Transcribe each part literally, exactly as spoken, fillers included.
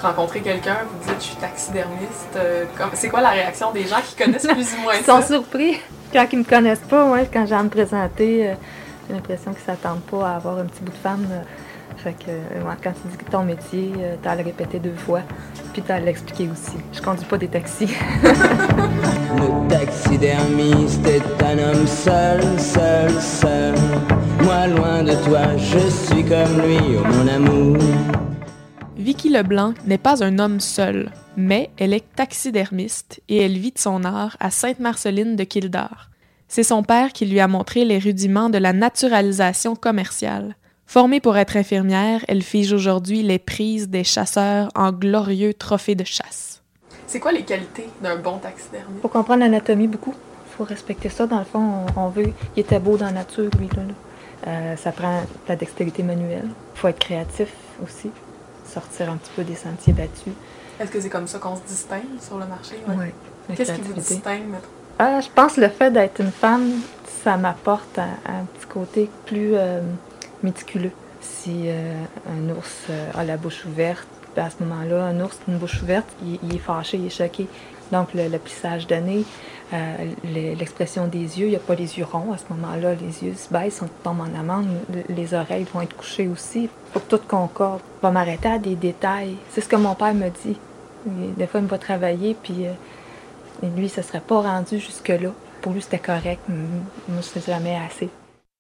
rencontrez quelqu'un, vous dites « je suis taxidermiste euh, », c'est quoi la réaction des gens qui connaissent plus ou moins ça? Ils sont surpris. Quand ils me connaissent pas, ouais, quand j'ai à me présenter, euh, j'ai l'impression qu'ils s'attendent pas à avoir un petit bout de femme. Euh, fait que euh, quand tu dis que ton métier, euh, t'as à le répéter deux fois, puis t'as à l'expliquer aussi. Je conduis pas des taxis. Le taxidermiste est un homme seul, seul, seul. Moi, loin de toi, je suis comme lui, oh mon amour. Vicky Leblanc n'est pas un homme seul, mais elle est taxidermiste et elle vit de son art à Sainte-Marceline de Kildare. C'est son père qui lui a montré les rudiments de la naturalisation commerciale. Formée pour être infirmière, elle fige aujourd'hui les prises des chasseurs en glorieux trophées de chasse. C'est quoi les qualités d'un bon taxidermiste? Faut comprendre l'anatomie beaucoup. Faut respecter ça. Dans le fond, on, on veut... Il était beau dans la nature, lui, là. là. Euh, ça prend de la dextérité manuelle. Faut être créatif aussi. Sortir un petit peu des sentiers battus. Est-ce que c'est comme ça qu'on se distingue sur le marché? Oui. Ouais, Qu'est-ce qui vous distingue, mettons? Ah, je pense que le fait d'être une femme, ça m'apporte un, un petit côté plus euh, méticuleux. Si euh, un ours euh, a la bouche ouverte, ben à ce moment-là, un ours, une bouche ouverte, il, il est fâché, il est choqué. Donc, le, le plissage de nez, euh, l'expression des yeux, il n'y a pas les yeux ronds. À ce moment-là, les yeux se baissent, on tombe en amande. Les oreilles vont être couchées aussi. Il faut que tout concorde. Je vais m'arrêter à des détails. C'est ce que mon père me dit. Des fois, il me va travailler, puis euh, lui, ça ne serait pas rendu jusque-là. Pour lui, c'était correct. Moi, je ne faisais jamais assez.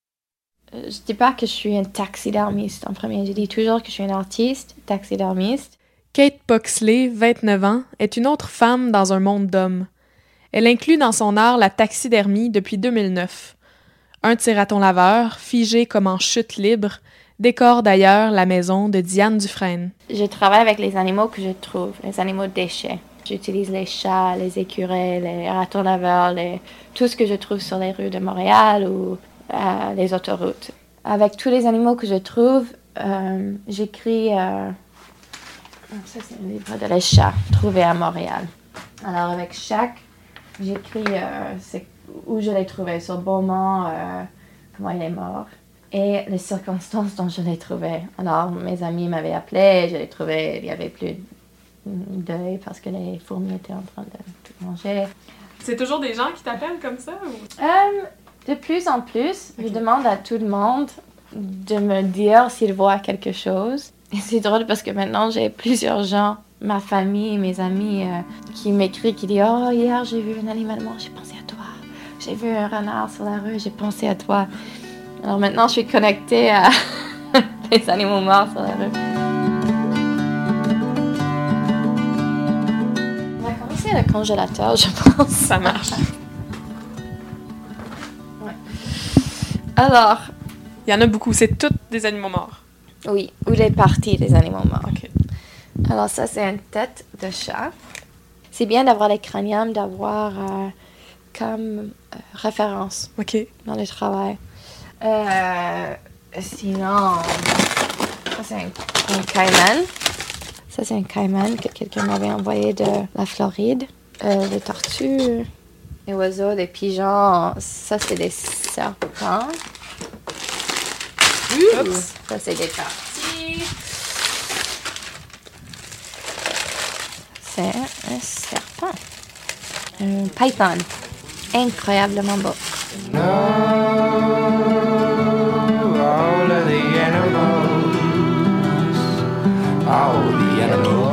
Je dis pas que je suis un taxidermiste en premier. Je dis toujours que je suis une artiste, taxidermiste. Kate Poxley, vingt-neuf ans, est une autre femme dans un monde d'hommes. Elle inclut dans son art la taxidermie depuis deux mille neuf. Un tire-à-ton-laveur, figé comme en chute libre, décore d'ailleurs la maison de Diane Dufresne. Je travaille avec les animaux que je trouve, les animaux déchets. J'utilise les chats, les écureuils, les ratons-laveurs, les... tout ce que je trouve sur les rues de Montréal ou euh, les autoroutes. Avec tous les animaux que je trouve, euh, j'écris... Euh... Ça, c'est un livre de les chats trouvés à Montréal. Alors, avec chaque, j'écris euh, c'est où je l'ai trouvé, sur Beaumont, euh, comment il est mort, et les circonstances dont je l'ai trouvé. Alors, mes amis m'avaient appelé, je l'ai trouvé, il n'y avait plus de deuil parce que les fourmis étaient en train de tout manger. C'est toujours des gens qui t'appellent comme ça? Ou... Euh, de plus en plus, okay. Je demande à tout le monde de me dire s'ils voient quelque chose. Et c'est drôle parce que maintenant, j'ai plusieurs gens, ma famille, mes amis, euh, qui m'écrivent, qui disent « Oh, hier, j'ai vu un animal mort, j'ai pensé à toi. J'ai vu un renard sur la rue, j'ai pensé à toi. » Alors maintenant, je suis connectée à les animaux morts sur la rue. On va commencer le congélateur, je pense. Ça marche. Ouais. Alors... Il y en a beaucoup, c'est tous des animaux morts. Oui, ou les parties des animaux morts. Okay. Alors ça, c'est une tête de chat. C'est bien d'avoir les crâniums, d'avoir euh, comme euh, référence okay. dans le travail. Euh, sinon, ça c'est un, un caiman. Ça c'est un caiman que quelqu'un m'avait envoyé de la Floride. Euh, des tortues, des oiseaux, des pigeons. Ça c'est des serpents. Oups. Ça, c'est des parties. C'est un serpent. Un python. Incroyablement beau. No, all of the animals, all the animals.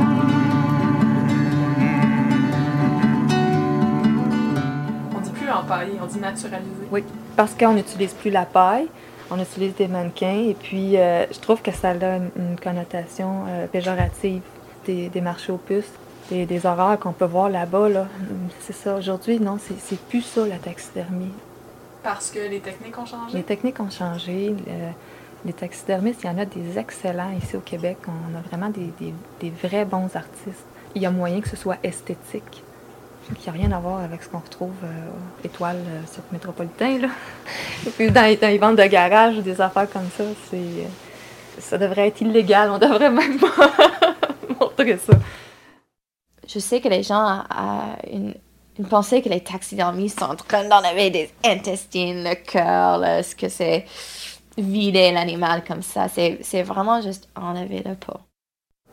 On dit plus empaillé, on dit naturalisé. Oui, parce qu'on n'utilise plus la paille. On utilise des mannequins et puis euh, je trouve que ça a une, une connotation euh, péjorative des, des marchés aux puces, des, des horreurs qu'on peut voir là-bas. Là. C'est ça. Aujourd'hui, non, c'est, c'est plus ça, la taxidermie. Parce que les techniques ont changé? Les techniques ont changé. Euh, les taxidermistes, il y en a des excellents ici au Québec. On a vraiment des, des, des vrais bons artistes. Il y a moyen que ce soit esthétique. Qui n'a rien à voir avec ce qu'on retrouve euh, étoile euh, sur le métropolitain, là. Et puis dans, dans les ventes de garage ou des affaires comme ça, c'est, euh, ça devrait être illégal. On devrait même pas montrer ça. Je sais que les gens ont une, une pensée que les taxidermistes sont en train d'enlever des intestins, le cœur, là, ce que c'est vider l'animal comme ça. C'est, c'est vraiment juste enlever le peau.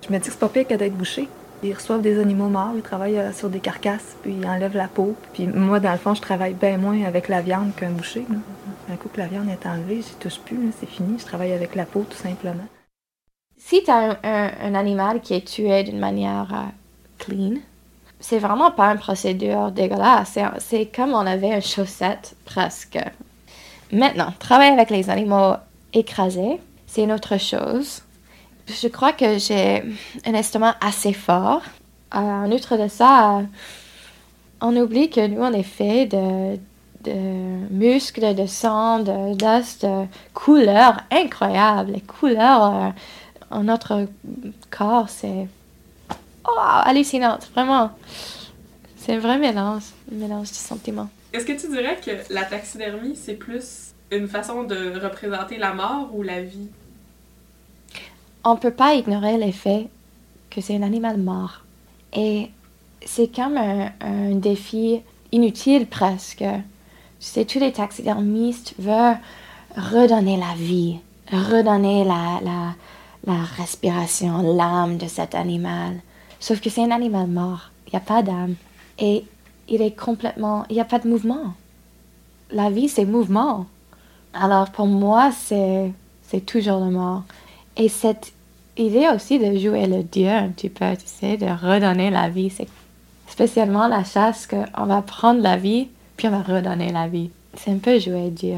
Je me dis que c'est pas pire que d'être boucher. Ils reçoivent des animaux morts, ils travaillent euh, sur des carcasses, puis ils enlèvent la peau. Puis moi, dans le fond, je travaille bien moins avec la viande qu'un boucher. Là. Un coup que la viande est enlevée, j'y touche plus, là, c'est fini. Je travaille avec la peau, tout simplement. Si tu as un, un, un animal qui est tué d'une manière euh, clean, c'est vraiment pas une procédure dégueulasse. C'est, c'est comme on avait une chaussette, presque. Maintenant, travailler avec les animaux écrasés, c'est une autre chose. Je crois que j'ai un estomac assez fort. Euh, en outre de ça, euh, on oublie que nous, on est fait de, de muscles, de sang, de, d'os, de couleurs incroyables. Les couleurs euh, en notre corps, c'est oh, hallucinant, vraiment. C'est un vrai mélange, un mélange de sentiments. Est-ce que tu dirais que la taxidermie, c'est plus une façon de représenter la mort ou la vie? On ne peut pas ignorer le fait que c'est un animal mort. Et c'est comme un, un défi inutile presque. Tu sais, tous les taxidermistes veulent redonner la vie, redonner la, la, la respiration, l'âme de cet animal. Sauf que c'est un animal mort. Il n'y a pas d'âme. Et il est complètement... Il n'y a pas de mouvement. La vie, c'est mouvement. Alors pour moi, c'est, c'est toujours le mort. Et cette idée aussi de jouer le Dieu un petit peu, tu sais, de redonner la vie, c'est spécialement la chasse qu'on va prendre la vie, puis on va redonner la vie. C'est un peu jouer Dieu.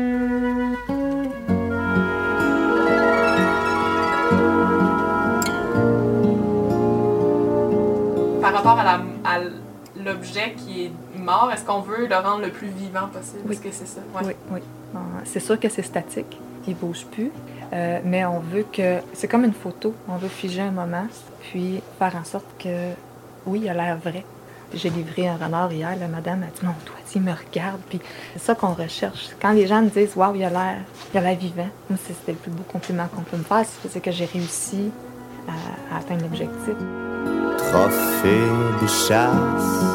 Par rapport à, la, à l'objet qui est mort, est-ce qu'on veut le rendre le plus vivant possible? Oui. Est-ce que c'est ça? Ouais. Oui, oui. C'est sûr que c'est statique, il ne bouge plus, euh, mais on veut que... C'est comme une photo, on veut figer un moment, puis faire en sorte que, oui, il a l'air vrai. J'ai livré un renard hier, la madame a dit « Mon doigt, il me regarde », puis c'est ça qu'on recherche. Quand les gens me disent « Waouh, il a l'air, il a l'air vivant », moi, c'était le plus beau compliment qu'on peut me faire, c'est que j'ai réussi à, à atteindre l'objectif. Trophée de chasse,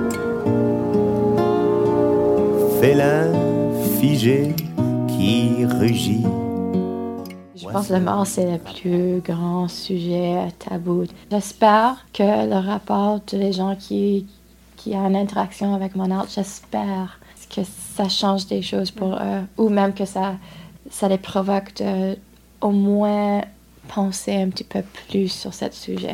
félin figé qui rugit. Je pense que le mort, c'est le plus grand sujet tabou. J'espère que le rapport des gens qui, qui ont une interaction avec mon art, j'espère que ça change des choses pour eux, ou même que ça, ça les provoque de au moins penser un petit peu plus sur ce sujet.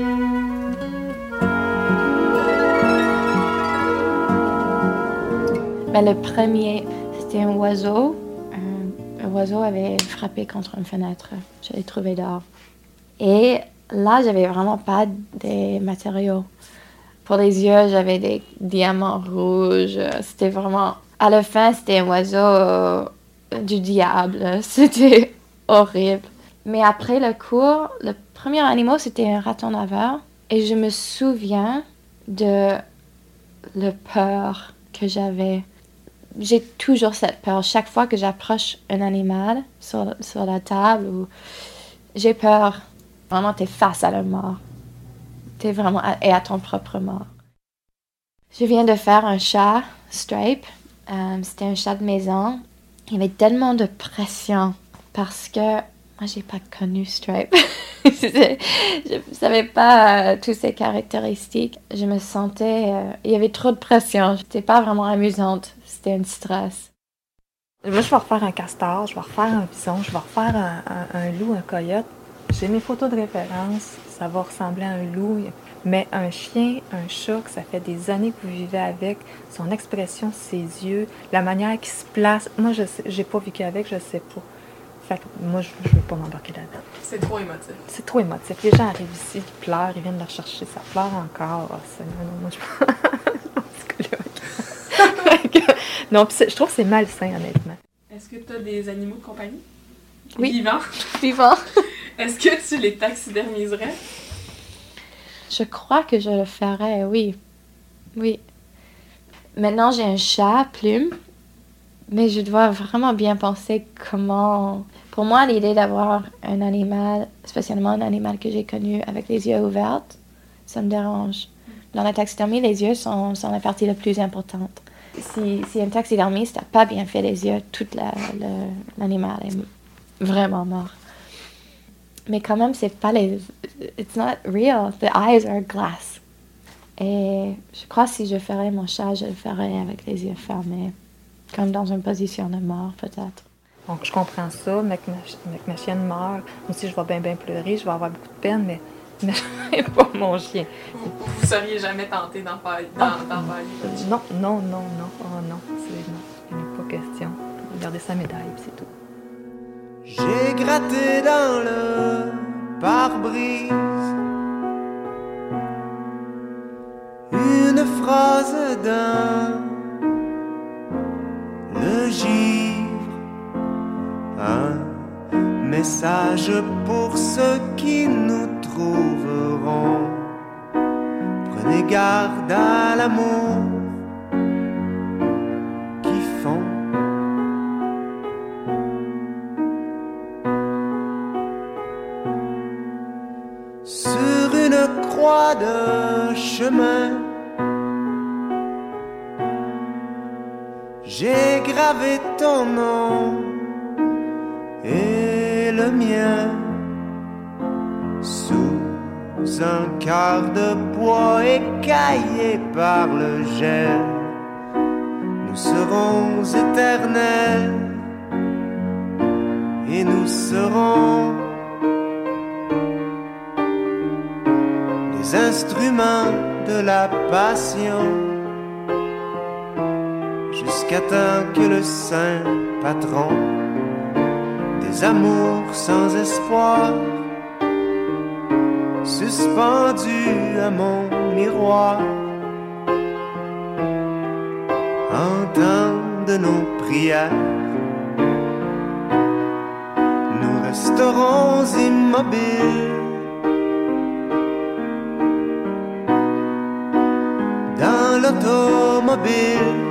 Mais le premier, c'était un oiseau. Un, un oiseau avait frappé contre une fenêtre. Je l'ai trouvé dehors. Et là, j'avais vraiment pas des matériaux. Pour les yeux, j'avais des diamants rouges. C'était vraiment... À la fin, c'était un oiseau euh, du diable. C'était horrible. Mais après le cours, le premier animal, c'était un raton laveur. Et je me souviens de la peur que j'avais. J'ai toujours cette peur. Chaque fois que j'approche un animal sur, sur la table, ou... j'ai peur. Vraiment, t'es face à la mort. T'es vraiment à, et à ton propre mort. Je viens de faire un chat, Stripe. Euh, c'était un chat de maison. Il y avait tellement de pression parce que moi, j'ai pas connu Stripe. Je ne savais pas euh, toutes ses caractéristiques. Je me sentais... Euh, il y avait trop de pression. J'étais pas vraiment amusante. C'était un stress. Moi, je vais refaire un castor, je vais refaire un bison, je vais refaire un, un, un loup, un coyote. J'ai mes photos de référence. Ça va ressembler à un loup. Mais un chien, un chat, que ça fait des années que vous vivez avec, son expression, ses yeux, la manière qu'il se place. Moi, je sais, j'ai pas vécu avec, je sais pas. Fait que moi, je ne veux pas m'embarquer là-dedans. C'est trop émotif. C'est trop émotif. Les gens arrivent ici, ils pleurent, ils viennent la rechercher, ça pleure encore. Oh, c'est... Non, non, moi, je non, puis je trouve que c'est malsain, honnêtement. Est-ce que tu as des animaux de compagnie? Oui. Vivants? Vivants. Est-ce que tu les taxidermiserais? Je crois que je le ferais, oui. Oui. Maintenant, j'ai un chat, Plume. Mais je dois vraiment bien penser comment... Pour moi, l'idée d'avoir un animal, spécialement un animal que j'ai connu avec les yeux ouverts, ça me dérange. Dans la taxidermie, les yeux sont, sont la partie la plus importante. Si, si un taxidermiste n'a pas bien fait les yeux, tout la, le, l'animal est vraiment mort. Mais quand même, c'est pas les... It's not real. The eyes are glass. Et je crois que si je ferais mon chat, je le ferais avec les yeux fermés. Comme dans une position de mort, peut-être. Donc, je comprends ça, mais que ma, mais que ma chienne meurt. Moi aussi, je vais bien, bien pleurer, je vais avoir beaucoup de peine, mais, mais je ne pas mon chien. Vous, vous seriez jamais tenté d'empailler d'en, Ah, d'empailler votre chien? Non, non, non, non. Oh non, c'est non. Il n'est pas question. Regardez sa médaille, puis c'est tout. J'ai gratté dans le pare-brise une phrase d'un le givre, un message pour ceux qui nous trouveront. Prenez garde à l'amour qui font. Sur une croix de chemin, j'ai gravé ton nom et le mien sous un quart de bois écaillé par le gel. Nous serons éternels et nous serons les instruments de la passion, jusqu'à temps que le saint patron des amours sans espoir, suspendu à mon miroir, entende nos prières. Nous resterons immobiles dans l'automobile